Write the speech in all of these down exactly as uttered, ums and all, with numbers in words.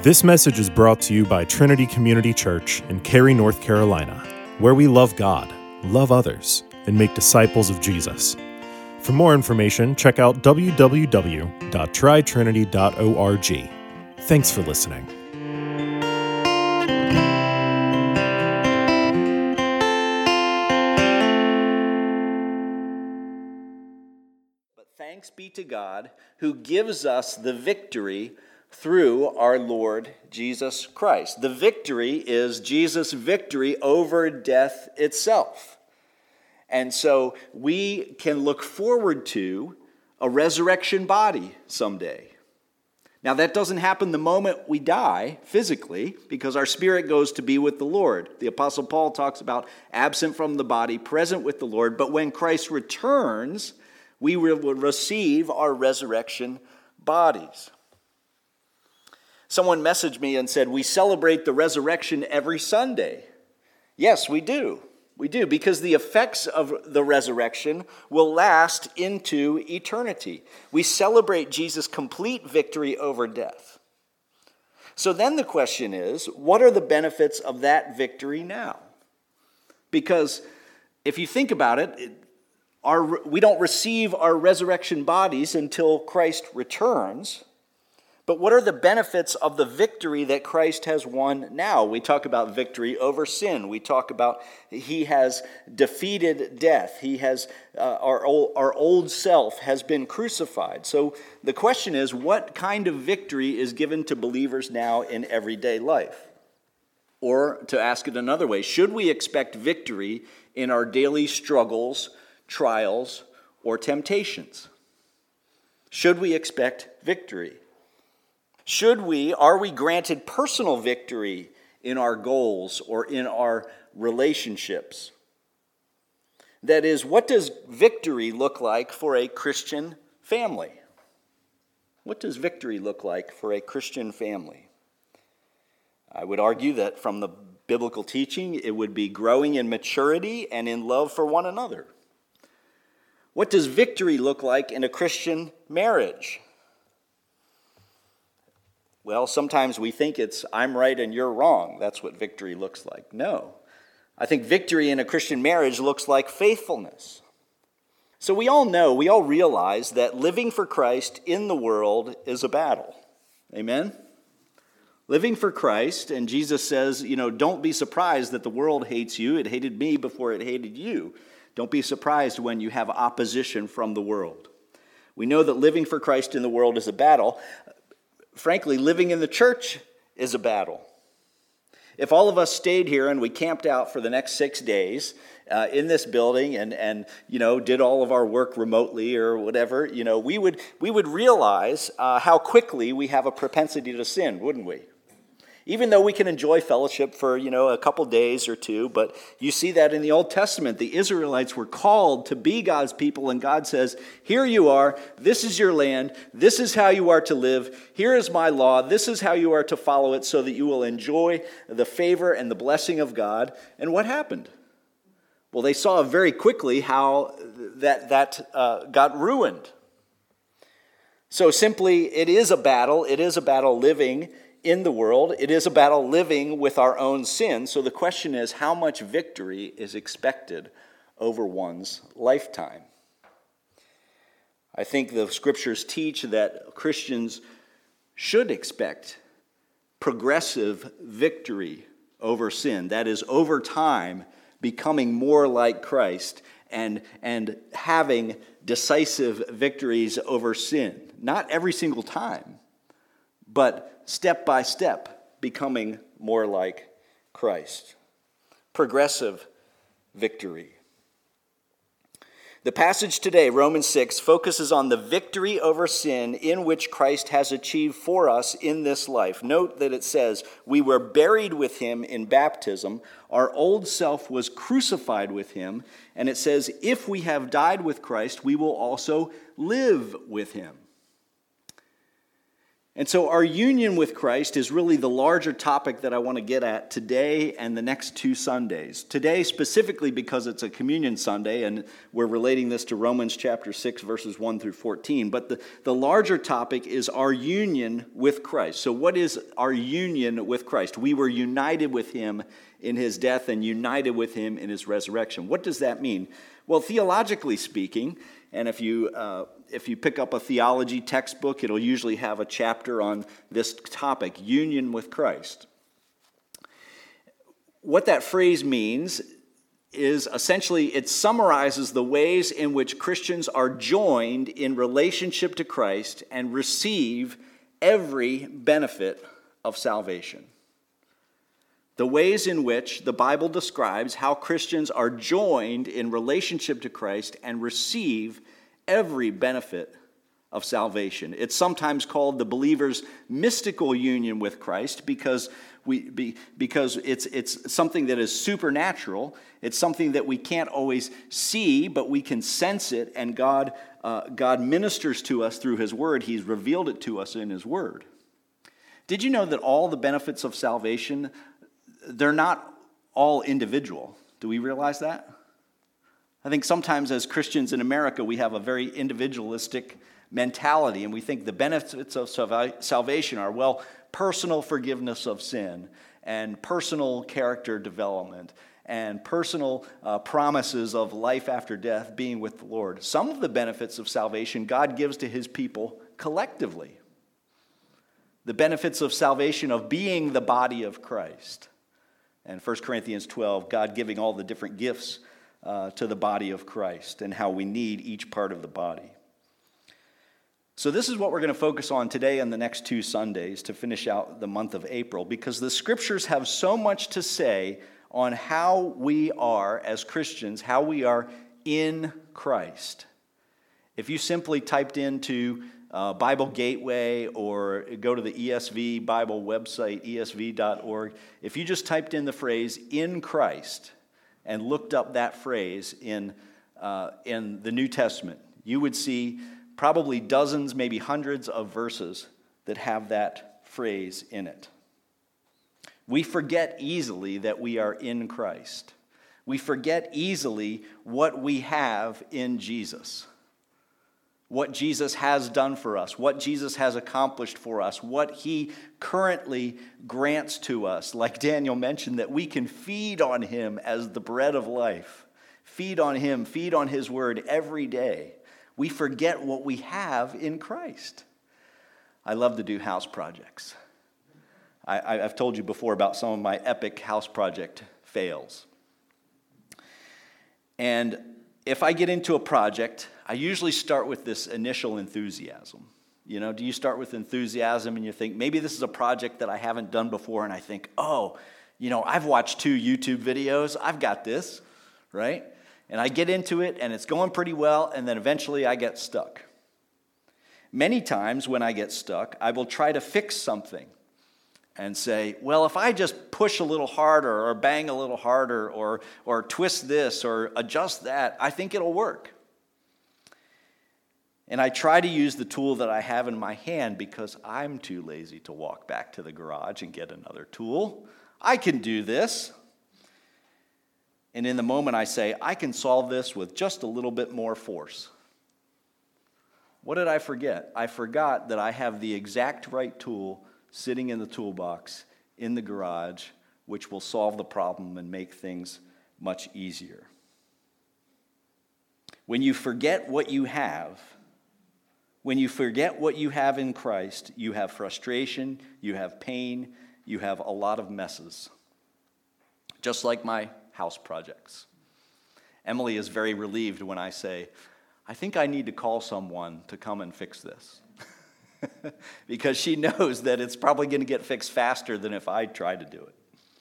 This message is brought to you by Trinity Community Church in Cary, North Carolina, where we love God, love others, and make disciples of Jesus. For more information, check out w w w dot try trinity dot org. Thanks for listening. But thanks be to God who gives us the victory through our Lord Jesus Christ. The victory is Jesus' victory over death itself. And so we can look forward to a resurrection body someday. Now that doesn't happen the moment we die physically, because our spirit goes to be with the Lord. The Apostle Paul talks about absent from the body, present with the Lord. But when Christ returns, we will receive our resurrection bodies. Someone messaged me and said, we celebrate the resurrection every Sunday. Yes, we do. We do, because the effects of the resurrection will last into eternity. We celebrate Jesus' complete victory over death. So then the question is, what are the benefits of that victory now? Because if you think about it, our, we don't receive our resurrection bodies until Christ returns. But what are the benefits of the victory that Christ has won now? We talk about victory over sin. We talk about he has defeated death. He has uh, our old, our old self has been crucified. So the question is, what kind of victory is given to believers now in everyday life? Or to ask it another way, should we expect victory in our daily struggles, trials, or temptations? Should we expect victory? Should we, are we granted personal victory in our goals or in our relationships? That is, what does victory look like for a Christian family? What does victory look like for a Christian family? I would argue that from the biblical teaching, it would be growing in maturity and in love for one another. What does victory look like in a Christian marriage? Well, sometimes we think it's, I'm right and you're wrong. That's what victory looks like. No. I think victory in a Christian marriage looks like faithfulness. So we all know, we all realize that living for Christ in the world is a battle. Amen? Living for Christ, and Jesus says, you know, don't be surprised that the world hates you. It hated me before it hated you. Don't be surprised when you have opposition from the world. We know that living for Christ in the world is a battle. Frankly, living in the church is a battle. If all of us stayed here and we camped out for the next six days uh, in this building and, and you know did all of our work remotely or whatever, you know, we would we would realize uh, how quickly we have a propensity to sin, wouldn't we? Even though we can enjoy fellowship for, you know, a couple days or two, but you see that in the Old Testament. The Israelites were called to be God's people, and God says, here you are, this is your land, this is how you are to live, here is my law, this is how you are to follow it so that you will enjoy the favor and the blessing of God. And what happened? Well, they saw very quickly how that, that uh, got ruined. So simply, it is a battle. It is a battle living in the world. It is a battle living with our own sin. So the question is, how much victory is expected over one's lifetime? I think the scriptures teach that Christians should expect progressive victory over sin. That is, over time, becoming more like Christ and, and having decisive victories over sin. Not every single time, but step by step, becoming more like Christ. Progressive victory. The passage today, Romans six, focuses on the victory over sin in which Christ has achieved for us in this life. Note that it says, we were buried with him in baptism. Our old self was crucified with him. And it says, if we have died with Christ, we will also live with him. And so our union with Christ is really the larger topic that I want to get at today and the next two Sundays. Today specifically because it's a communion Sunday, and we're relating this to Romans chapter six, verses one through fourteen. But the, the larger topic is our union with Christ. So what is our union with Christ? We were united with him in his death and united with him in his resurrection. What does that mean? Well, theologically speaking, and if you uh, if you pick up a theology textbook, it'll usually have a chapter on this topic, union with Christ. What that phrase means is essentially it summarizes the ways in which Christians are joined in relationship to Christ and receive every benefit of salvation. The ways in which the Bible describes how Christians are joined in relationship to Christ and receive every benefit of salvation. It's sometimes called the believer's mystical union with Christ because we be, because it's it's something that is supernatural. It's something that we can't always see, but we can sense it, and God uh, God ministers to us through his word. He's revealed it to us in his word. Did you know that all the benefits of salvation, they're not all individual? Do we realize that? I think sometimes as Christians in America, we have a very individualistic mentality, and we think the benefits of salvation are, well, personal forgiveness of sin and personal character development and personal uh, promises of life after death being with the Lord. Some of the benefits of salvation God gives to his people collectively. The benefits of salvation of being the body of Christ. And First Corinthians twelve, God giving all the different gifts uh, to the body of Christ and how we need each part of the body. So this is what we're going to focus on today and the next two Sundays to finish out the month of April, because the scriptures have so much to say on how we are as Christians, how we are in Christ. If you simply typed into uh, Bible Gateway or go to the E S V Bible website, E S V dot org, if you just typed in the phrase "in Christ" and looked up that phrase in uh, in the New Testament, you would see probably dozens, maybe hundreds of verses that have that phrase in it. We forget easily that we are in Christ. We forget easily what we have in Jesus. What Jesus has done for us, what Jesus has accomplished for us, what he currently grants to us. Like Daniel mentioned, that we can feed on him as the bread of life. Feed on him, feed on his word every day. We forget what we have in Christ. I love to do house projects. I, I've told you before about some of my epic house project fails. And if I get into a project, I usually start with this initial enthusiasm. You know, do you start with enthusiasm and you think, maybe this is a project that I haven't done before, and I think, oh, you know, I've watched two YouTube videos, I've got this, right? And I get into it, and it's going pretty well, and then eventually I get stuck. Many times when I get stuck, I will try to fix something and say, well, if I just push a little harder or bang a little harder or, or twist this or adjust that, I think it'll work. And I try to use the tool that I have in my hand because I'm too lazy to walk back to the garage and get another tool. I can do this. And in the moment I say, I can solve this with just a little bit more force. What did I forget? I forgot that I have the exact right tool sitting in the toolbox in the garage, which will solve the problem and make things much easier. When you forget what you have, when you forget what you have in Christ, you have frustration, you have pain, you have a lot of messes. Just like my house projects. Emily is very relieved when I say, I think I need to call someone to come and fix this. Because she knows that it's probably going to get fixed faster than if I tried to do it.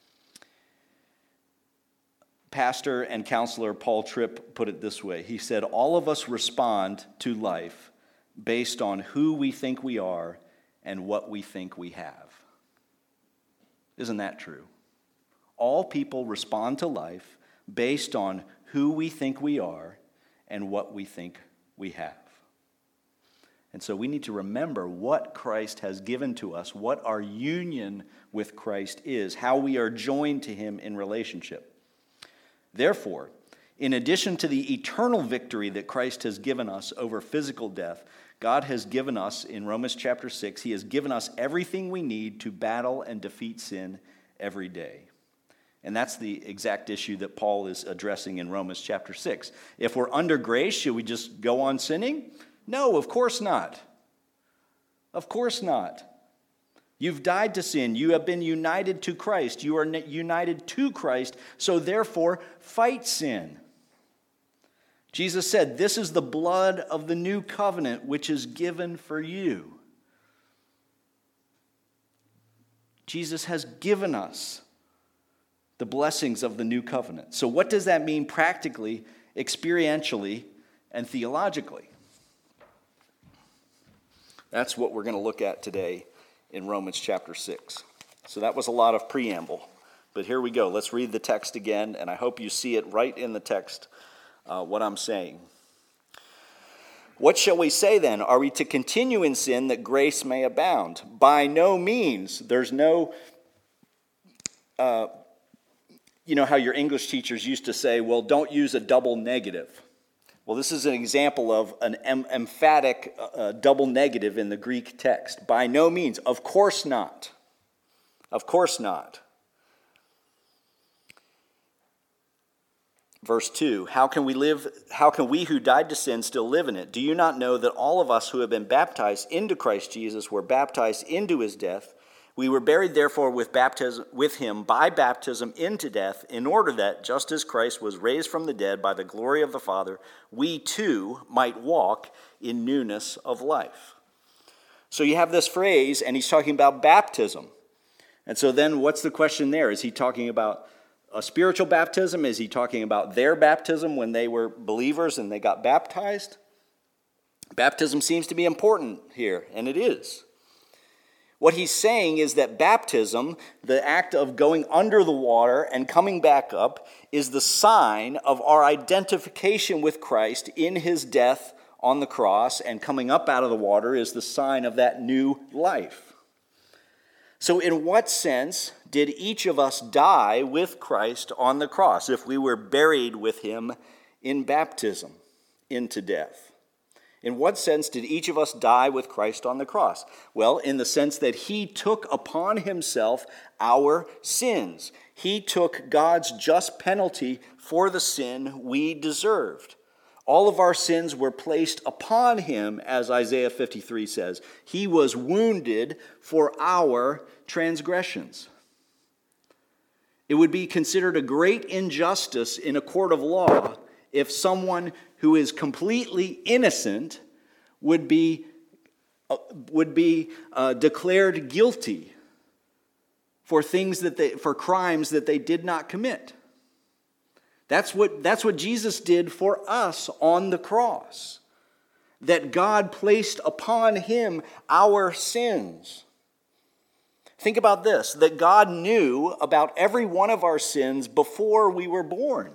Pastor and counselor Paul Tripp put it this way. He said, all of us respond to life based on who we think we are and what we think we have. Isn't that true? All people respond to life based on who we think we are and what we think we have. And so we need to remember what Christ has given to us, what our union with Christ is, how we are joined to him in relationship. Therefore, in addition to the eternal victory that Christ has given us over physical death, God has given us, in Romans chapter six, he has given us everything we need to battle and defeat sin every day. And that's the exact issue that Paul is addressing in Romans chapter six. If we're under grace, should we just go on sinning? No, of course not. Of course not. You've died to sin. You have been united to Christ. You are united to Christ, so therefore fight sin. Jesus said, "This is the blood of the new covenant which is given for you." Jesus has given us the blessings of the new covenant. So what does that mean practically, experientially, and theologically? That's what we're going to look at today in Romans chapter six. So that was a lot of preamble. But here we go. Let's read the text again, and I hope you see it right in the text, uh, what I'm saying. What shall we say then? Are we to continue in sin that grace may abound? By no means. There's no, uh, you know how your English teachers used to say, well, don't use a double negative. Well, this is an example of an em- emphatic uh, double negative in the Greek text. By no means. Of course not. Of course not. Verse two, how can we live, how can we who died to sin still live in it? Do you not know that all of us who have been baptized into Christ Jesus were baptized into his death? We were buried therefore with baptism with him by baptism into death, in order that, just as Christ was raised from the dead by the glory of the Father, we too might walk in newness of life. So you have this phrase, and he's talking about baptism. And so then what's the question there? Is he talking about a spiritual baptism? Is he talking about their baptism when they were believers and they got baptized? Baptism seems to be important here, and it is. What he's saying is that baptism, the act of going under the water and coming back up, is the sign of our identification with Christ in his death on the cross, and coming up out of the water is the sign of that new life. So in what sense did each of us die with Christ on the cross if we were buried with him in baptism into death? In what sense did each of us die with Christ on the cross? Well, in the sense that he took upon himself our sins. He took God's just penalty for the sin we deserved. All of our sins were placed upon him, as Isaiah fifty-three says. He was wounded for our transgressions. It would be considered a great injustice in a court of law if someone who is completely innocent would be, uh, would be uh, declared guilty for things that they, for crimes that they did not commit. That's what, that's what Jesus did for us on the cross. That God placed upon him our sins. Think about this, that God knew about every one of our sins before we were born.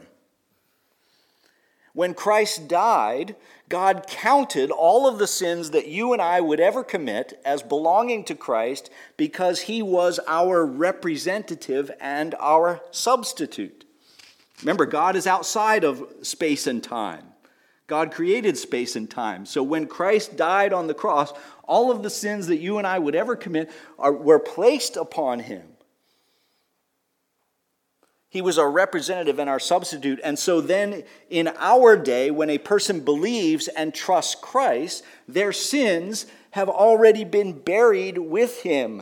When Christ died, God counted all of the sins that you and I would ever commit as belonging to Christ because he was our representative and our substitute. Remember, God is outside of space and time. God created space and time. So when Christ died on the cross, all of the sins that you and I would ever commit are, were placed upon him. He was our representative and our substitute. And so then in our day, when a person believes and trusts Christ, their sins have already been buried with him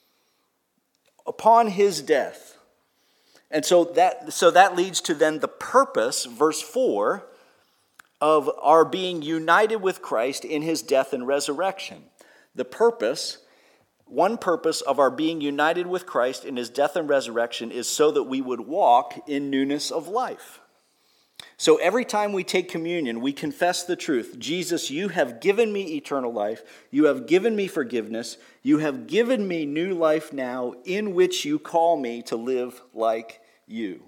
upon his death. And so that, so that leads to then the purpose, verse four, of our being united with Christ in his death and resurrection. The purpose, one purpose of our being united with Christ in his death and resurrection is so that we would walk in newness of life. So every time we take communion, we confess the truth. Jesus, you have given me eternal life. You have given me forgiveness. You have given me new life now in which you call me to live like you.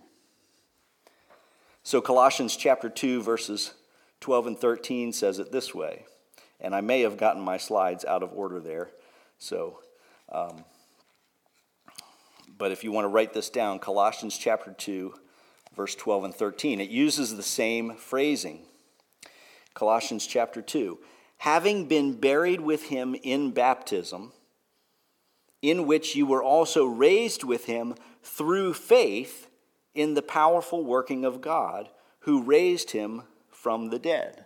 So Colossians chapter two, verses twelve and thirteen says it this way. And I may have gotten my slides out of order there. So, um, but if you want to write this down, Colossians chapter two, verse twelve and thirteen, it uses the same phrasing. Colossians chapter two, having been buried with him in baptism, in which you were also raised with him through faith in the powerful working of God, who raised him from the dead.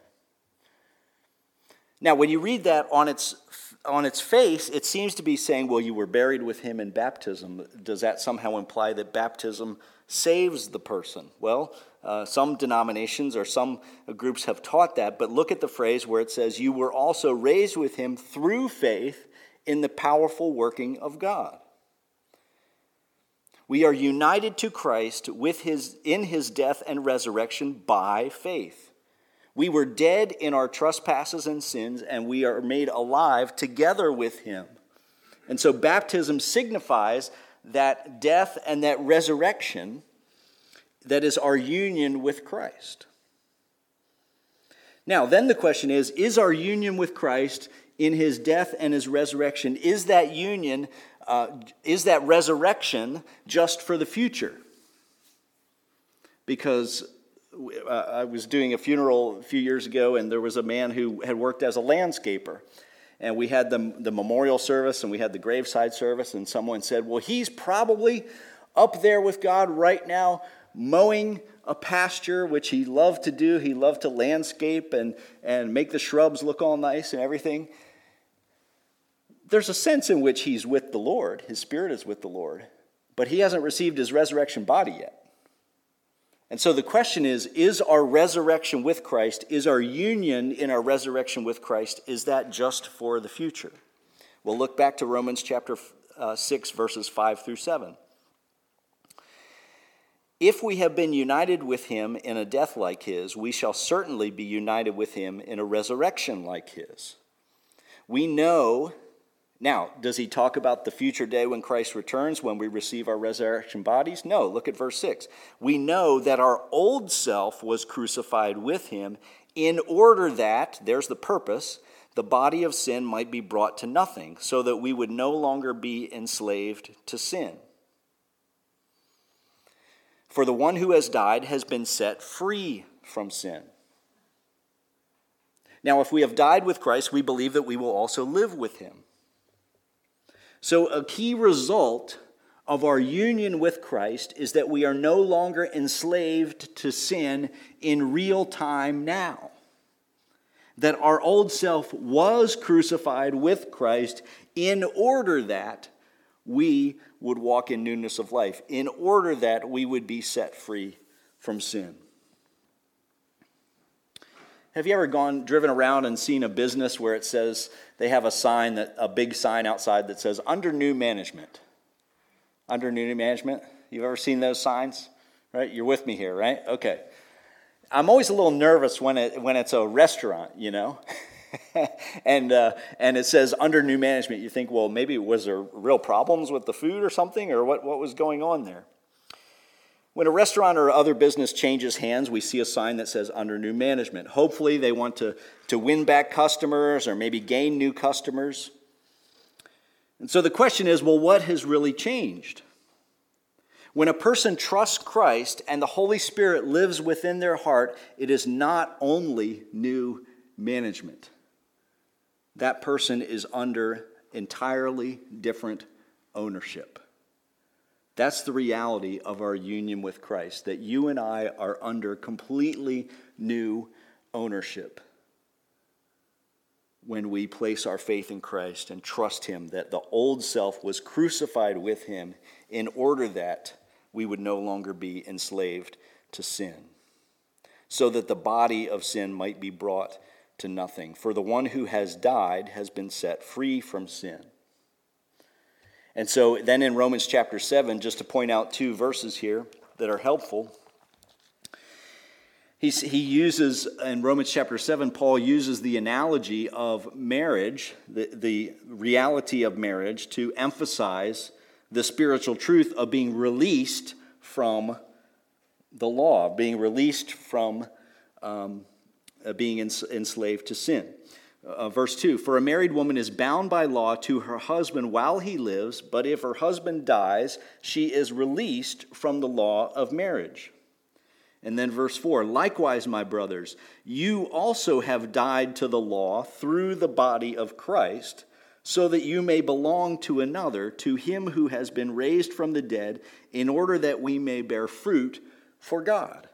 Now, when you read that on its on its face, it seems to be saying, well, you were buried with him in baptism. Does that somehow imply that baptism saves the person? Well, uh, some denominations or some groups have taught that, but look at the phrase where it says, you were also raised with him through faith in the powerful working of God. We are united to Christ with his, in his death and resurrection by faith. We were dead in our trespasses and sins, and we are made alive together with him. And so baptism signifies that death and that resurrection that is our union with Christ. Now, then the question is, is our union with Christ in his death and his resurrection, is that union, uh, is that resurrection just for the future? Because uh, I was doing a funeral a few years ago, and there was a man who had worked as a landscaper. And we had the, the memorial service, and we had the graveside service, and someone said, well, he's probably up there with God right now, mowing a pasture, which he loved to do. He loved to landscape and, and make the shrubs look all nice and everything. There's a sense in which he's with the Lord. His spirit is with the Lord. But he hasn't received his resurrection body yet. And so the question is, is our resurrection with Christ, is our union in our resurrection with Christ, is that just for the future? We'll look back to Romans chapter uh, six, verses five through seven. If we have been united with him in a death like his, we shall certainly be united with him in a resurrection like his. We know, now, does he talk about the future day when Christ returns, when we receive our resurrection bodies? No, look at verse six. We know that our old self was crucified with him in order that, there's the purpose, the body of sin might be brought to nothing, so that we would no longer be enslaved to sin. For the one who has died has been set free from sin. Now, if we have died with Christ, we believe that we will also live with him. So a key result of our union with Christ is that we are no longer enslaved to sin in real time now. That our old self was crucified with Christ in order that we would walk in newness of life, in order that we would be set free from sin. Have you ever gone, driven around and seen a business where it says, they have a sign, that a big sign outside that says, under new management? Under new management? You've ever seen those signs? Right? You're with me here, right? Okay. I'm always a little nervous when it when it's a restaurant, you know? and uh, and it says under new management. You think, well, maybe was there real problems with the food or something, or what, what was going on there? When a restaurant or other business changes hands, we see a sign that says under new management. Hopefully they want to, to win back customers or maybe gain new customers. And so the question is, well, what has really changed? When a person trusts Christ and the Holy Spirit lives within their heart, it is not only new management. That person is under entirely different ownership. That's the reality of our union with Christ, that you and I are under completely new ownership when we place our faith in Christ and trust him, that the old self was crucified with him in order that we would no longer be enslaved to sin, so that the body of sin might be brought to nothing. For the one who has died has been set free from sin. And so then in Romans chapter seven, just to point out two verses here that are helpful, he's, he uses, in Romans chapter seven, Paul uses the analogy of marriage, the, the reality of marriage, to emphasize the spiritual truth of being released from the law, being released from um, being ens- enslaved to sin. Uh, verse two, for a married woman is bound by law to her husband while he lives, but if her husband dies, she is released from the law of marriage. And then verse four, likewise, my brothers, you also have died to the law through the body of Christ, so that you may belong to another, to him who has been raised from the dead, in order that we may bear fruit for God.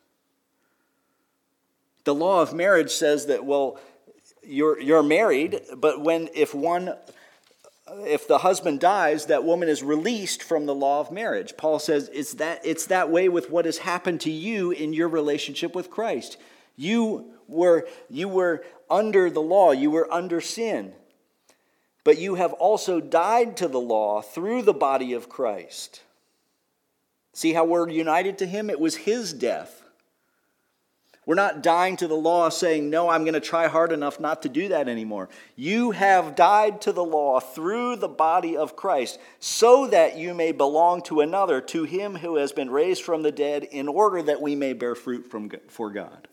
The law of marriage says that, well, You're you're married, but when if one if the husband dies, that woman is released from the law of marriage. Paul says it's that it's that way with what has happened to you in your relationship with Christ. You were you were under the law, you were under sin. But you have also died to the law through the body of Christ. See how we're united to him? It was his death. We're not dying to the law saying, no, I'm going to try hard enough not to do that anymore. You have died to the law through the body of Christ so that you may belong to another, to him who has been raised from the dead, in order that we may bear fruit from, for God.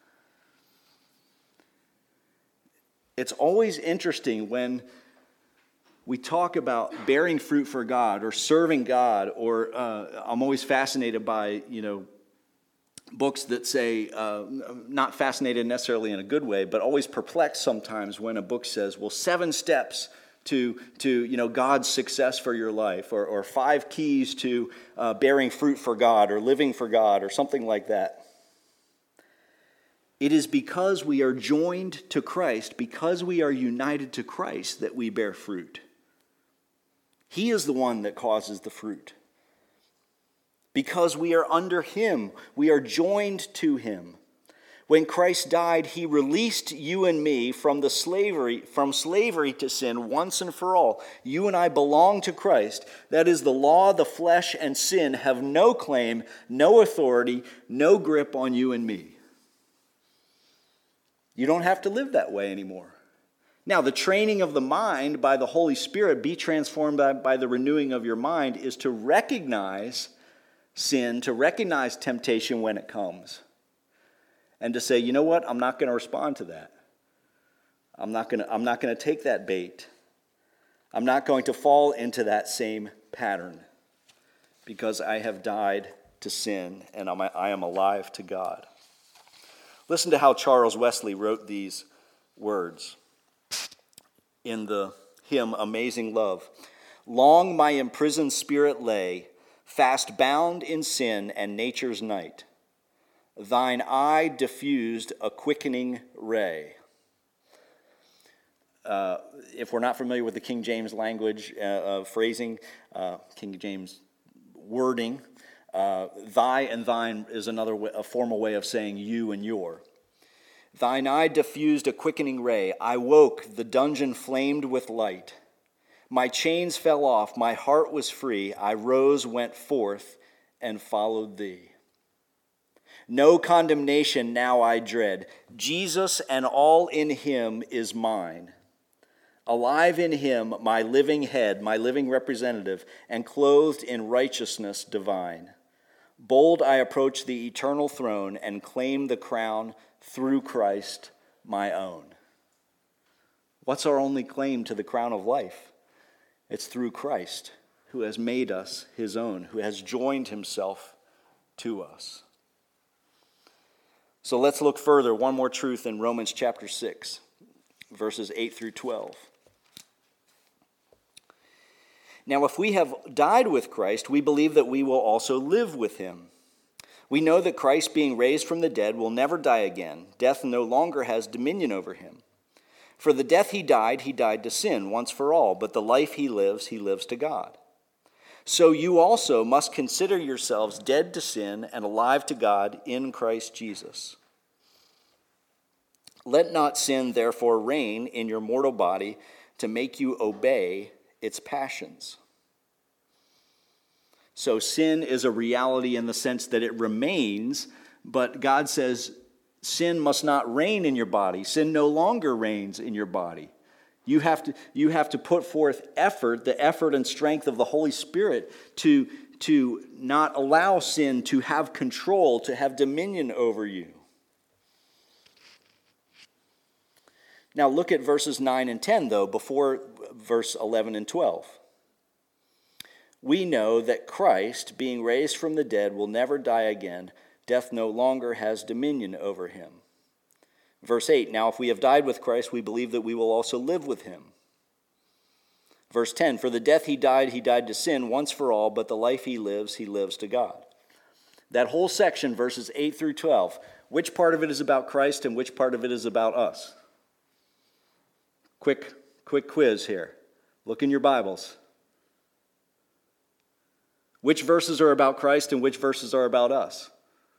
It's always interesting when we talk about bearing fruit for God or serving God, or uh, I'm always fascinated by, you know, books that say, uh, not fascinated necessarily in a good way, but always perplexed sometimes when a book says, well, seven steps to, to you know, God's success for your life, or, or five keys to uh, bearing fruit for God, or living for God, or something like that. It is because we are joined to Christ, because we are united to Christ, that we bear fruit. He is the one that causes the fruit. Because we are under him, we are joined to him. When Christ died, he released you and me from the slavery, from slavery to sin once and for all. You and I belong to Christ. That is, the law, the flesh, and sin have no claim, no authority, no grip on you and me. You don't have to live that way anymore. Now, the training of the mind by the Holy Spirit, be transformed by, by the renewing of your mind, is to recognize sin, to recognize temptation when it comes, and to say, you know what, I'm not going to respond to that. I'm not going to, I'm not going to take that bait. I'm not going to fall into that same pattern, because I have died to sin and I'm, I am alive to God. Listen to how Charles Wesley wrote these words in the hymn Amazing Love. Long my imprisoned spirit lay, fast bound in sin and nature's night. Thine eye diffused a quickening ray. Uh, if we're not familiar with the King James language uh, uh, phrasing, uh, King James wording, uh, thy and thine is another way, a formal way of saying you and your. Thine eye diffused a quickening ray. I woke, the dungeon flamed with light. My chains fell off, my heart was free. I rose, went forth, and followed thee. No condemnation now I dread. Jesus and all in him is mine. Alive in him, my living head, my living representative, and clothed in righteousness divine. Bold I approach the eternal throne and claim the crown through Christ my own. What's our only claim to the crown of life? It's through Christ, who has made us his own, who has joined himself to us. So let's look further, one more truth in Romans chapter six, verses eight through twelve. Now, if we have died with Christ, we believe that we will also live with him. We know that Christ, being raised from the dead, will never die again. Death no longer has dominion over him. For the death he died, he died to sin once for all, but the life he lives, he lives to God. So you also must consider yourselves dead to sin and alive to God in Christ Jesus. Let not sin therefore reign in your mortal body to make you obey its passions. So sin is a reality in the sense that it remains, but God says sin must not reign in your body. Sin no longer reigns in your body. You have to, you have to put forth effort, the effort and strength of the Holy Spirit to, to not allow sin to have control, to have dominion over you. Now look at verses nine and ten, though, before verse eleven and twelve. We know that Christ, being raised from the dead, will never die again. Death no longer has dominion over him. Verse eight, now if we have died with Christ, we believe that we will also live with him. Verse ten, for the death he died, he died to sin once for all, but the life he lives, he lives to God. That whole section, verses eight through twelve, which part of it is about Christ and which part of it is about us? Quick, quick quiz here. Look in your Bibles. Which verses are about Christ and which verses are about us?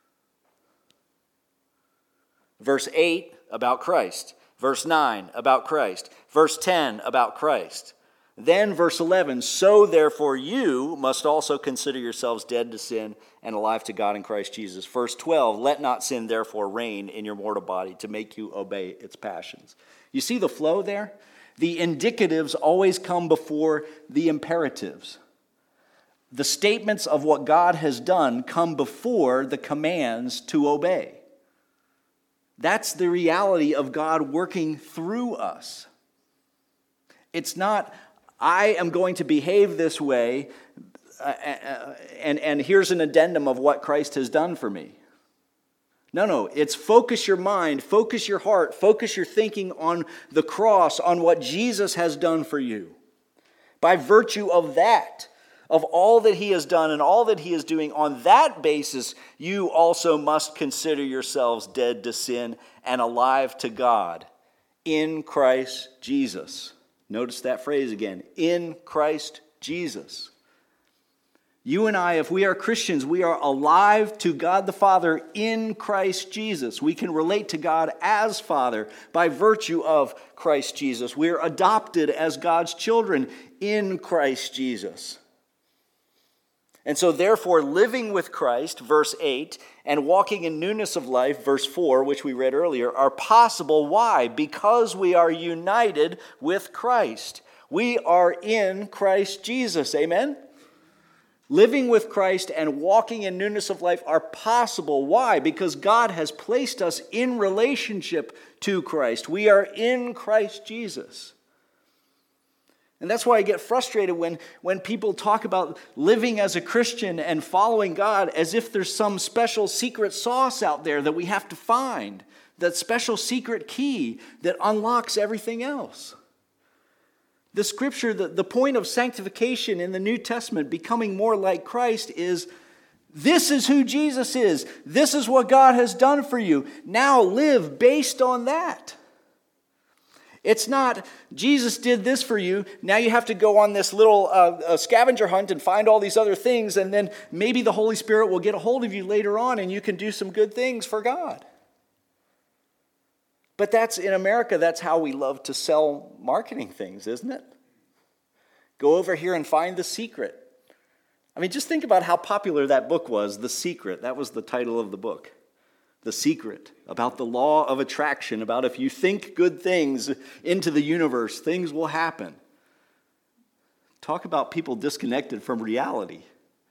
Verse eight, about Christ. Verse nine, about Christ. Verse ten, about Christ. Then verse eleven, so therefore you must also consider yourselves dead to sin and alive to God in Christ Jesus. Verse twelve, let not sin therefore reign in your mortal body to make you obey its passions. You see the flow there? The indicatives always come before the imperatives. The statements of what God has done come before the commands to obey. That's the reality of God working through us. It's not, I am going to behave this way, uh, uh, and, and here's an addendum of what Christ has done for me. No, no, it's focus your mind, focus your heart, focus your thinking on the cross, on what Jesus has done for you. By virtue of that, of all that he has done and all that he is doing, on that basis, you also must consider yourselves dead to sin and alive to God in Christ Jesus. Notice that phrase again, in Christ Jesus. You and I, if we are Christians, we are alive to God the Father in Christ Jesus. We can relate to God as Father by virtue of Christ Jesus. We are adopted as God's children in Christ Jesus. And so therefore, living with Christ, verse eight, and walking in newness of life, verse four, which we read earlier, are possible. Why? Because we are united with Christ. We are in Christ Jesus. Amen? Living with Christ and walking in newness of life are possible. Why? Because God has placed us in relationship to Christ. We are in Christ Jesus. And that's why I get frustrated when, when people talk about living as a Christian and following God as if there's some special secret sauce out there that we have to find, that special secret key that unlocks everything else. The scripture, the, the point of sanctification in the New Testament, becoming more like Christ, is this is who Jesus is. This is what God has done for you. Now live based on that. It's not, Jesus did this for you, now you have to go on this little uh, scavenger hunt and find all these other things, and then maybe the Holy Spirit will get a hold of you later on and you can do some good things for God. But that's, in America, that's how we love to sell marketing things, isn't it? Go over here and find the secret. I mean, just think about how popular that book was, The Secret. That was the title of the book. The Secret, about the law of attraction, about if you think good things into the universe, things will happen. Talk about people disconnected from reality.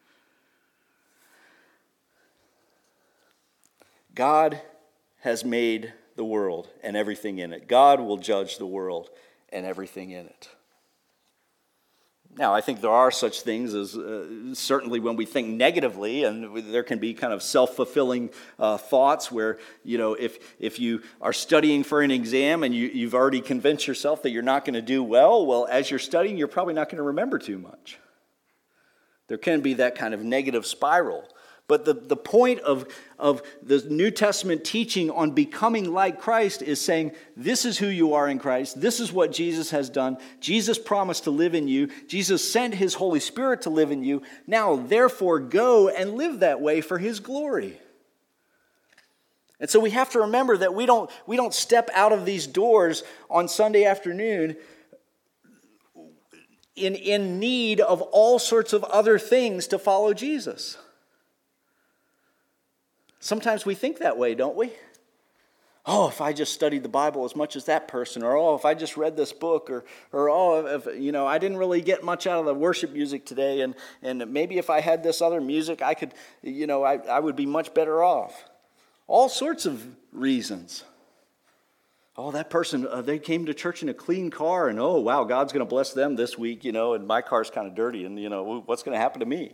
God has made the world and everything in it. God will judge the world and everything in it. Now, I think there are such things as, uh, certainly when we think negatively, and there can be kind of self-fulfilling uh, thoughts where, you know, if if you are studying for an exam and you, you've already convinced yourself that you're not going to do well, well, as you're studying, you're probably not going to remember too much. There can be that kind of negative spiral. But the, the point of, of the New Testament teaching on becoming like Christ is saying, this is who you are in Christ. This is what Jesus has done. Jesus promised to live in you. Jesus sent his Holy Spirit to live in you. Now, therefore, go and live that way for his glory. And so we have to remember that we don't, we don't step out of these doors on Sunday afternoon in, in need of all sorts of other things to follow Jesus. Sometimes we think that way, don't we? Oh, if I just studied the Bible as much as that person, or oh, if I just read this book, or or oh, if, you know, I didn't really get much out of the worship music today, and, and maybe if I had this other music, I could, you know, I, I would be much better off. All sorts of reasons. Oh, that person, uh, they came to church in a clean car, and oh, wow, God's going to bless them this week, you know, and my car's kind of dirty, and, you know, what's going to happen to me?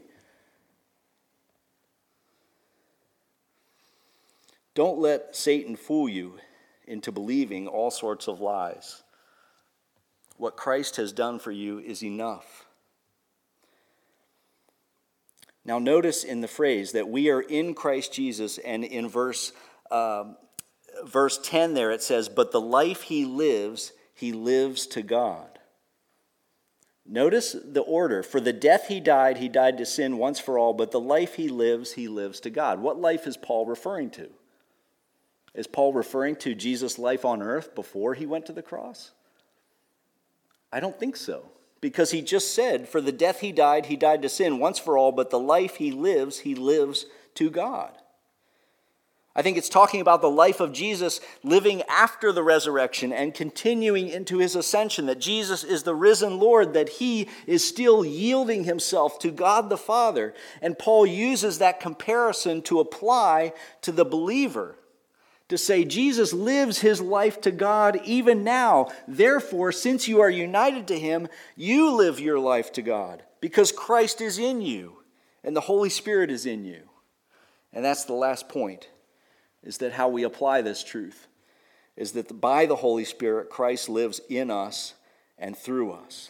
Don't let Satan fool you into believing all sorts of lies. What Christ has done for you is enough. Now notice in the phrase that we are in Christ Jesus, and in verse um, verse ten there it says, but the life he lives, he lives to God. Notice the order. For the death he died, he died to sin once for all, but the life he lives, he lives to God. What life is Paul referring to? Is Paul referring to Jesus' life on earth before he went to the cross? I don't think so. Because he just said, for the death he died, he died to sin once for all, but the life he lives, he lives to God. I think it's talking about the life of Jesus living after the resurrection and continuing into his ascension, that Jesus is the risen Lord, that he is still yielding himself to God the Father. And Paul uses that comparison to apply to the believer, to say Jesus lives his life to God even now. Therefore, since you are united to him, you live your life to God because Christ is in you and the Holy Spirit is in you. And that's the last point, is that how we apply this truth is that by the Holy Spirit, Christ lives in us and through us.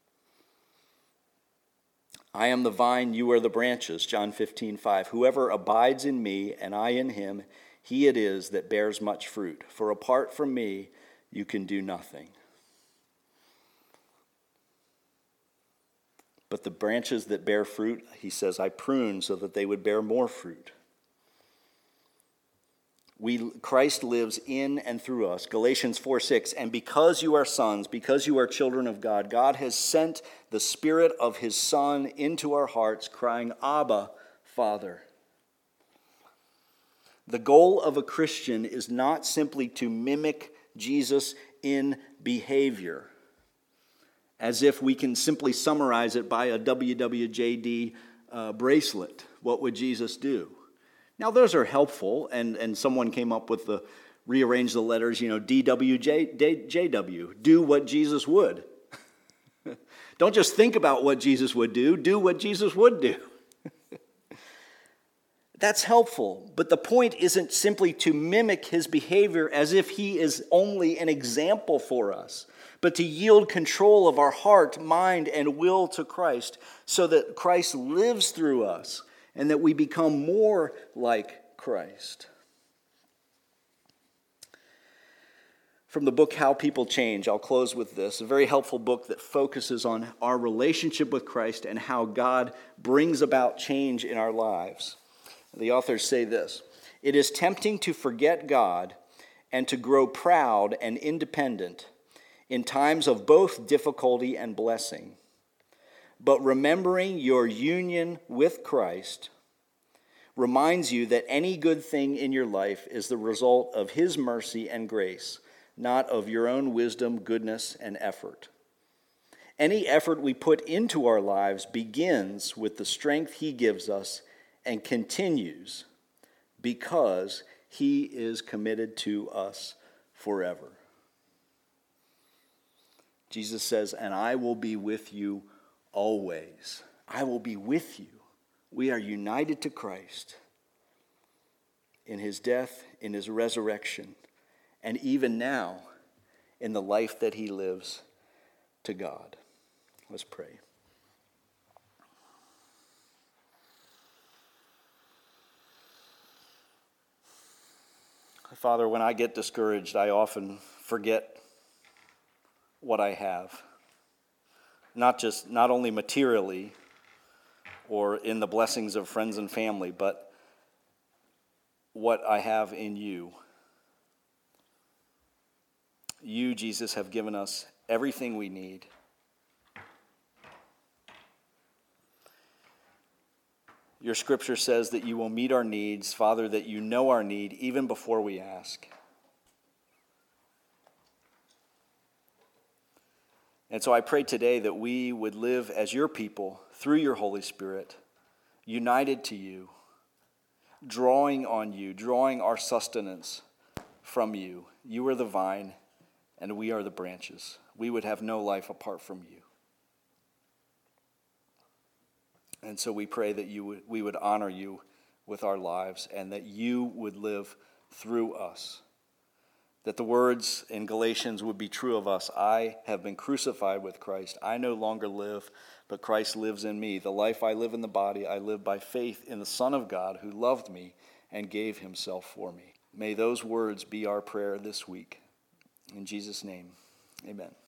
I am the vine, you are the branches, John fifteen five. Whoever abides in me and I in him, he it is that bears much fruit. For apart from me, you can do nothing. But the branches that bear fruit, he says, I prune so that they would bear more fruit. We, Christ lives in and through us. Galatians four six, and because you are sons, because you are children of God, God has sent the Spirit of his Son into our hearts, crying, Abba, Father. The goal of a Christian is not simply to mimic Jesus in behavior, as if we can simply summarize it by a W W J D uh, bracelet. What would Jesus do? Now, those are helpful, and, and someone came up with the, rearrange the letters, you know, D W J, J W, do what Jesus would. Don't just think about what Jesus would do, do what Jesus would do. That's helpful, but the point isn't simply to mimic his behavior as if he is only an example for us, but to yield control of our heart, mind, and will to Christ so that Christ lives through us and that we become more like Christ. From the book How People Change, I'll close with this, a very helpful book that focuses on our relationship with Christ and how God brings about change in our lives. The authors say this: it is tempting to forget God and to grow proud and independent in times of both difficulty and blessing. But remembering your union with Christ reminds you that any good thing in your life is the result of his mercy and grace, not of your own wisdom, goodness, and effort. Any effort we put into our lives begins with the strength he gives us and continues because he is committed to us forever. Jesus says, and I will be with you always. I will be with you. We are united to Christ in his death, in his resurrection, and even now in the life that he lives to God. Let's pray. Father, when I get discouraged, I often forget what I have. Not just, not only materially or in the blessings of friends and family, but what I have in you. You, Jesus, have given us everything we need. Your scripture says that you will meet our needs, Father, that you know our need even before we ask. And so I pray today that we would live as your people through your Holy Spirit, united to you, drawing on you, drawing our sustenance from you. You are the vine, and we are the branches. We would have no life apart from you. And so we pray that you would, we would honor you with our lives, and that you would live through us. That the words in Galatians would be true of us. I have been crucified with Christ. I no longer live, but Christ lives in me. The life I live in the body, I live by faith in the Son of God who loved me and gave himself for me. May those words be our prayer this week. In Jesus' name, amen.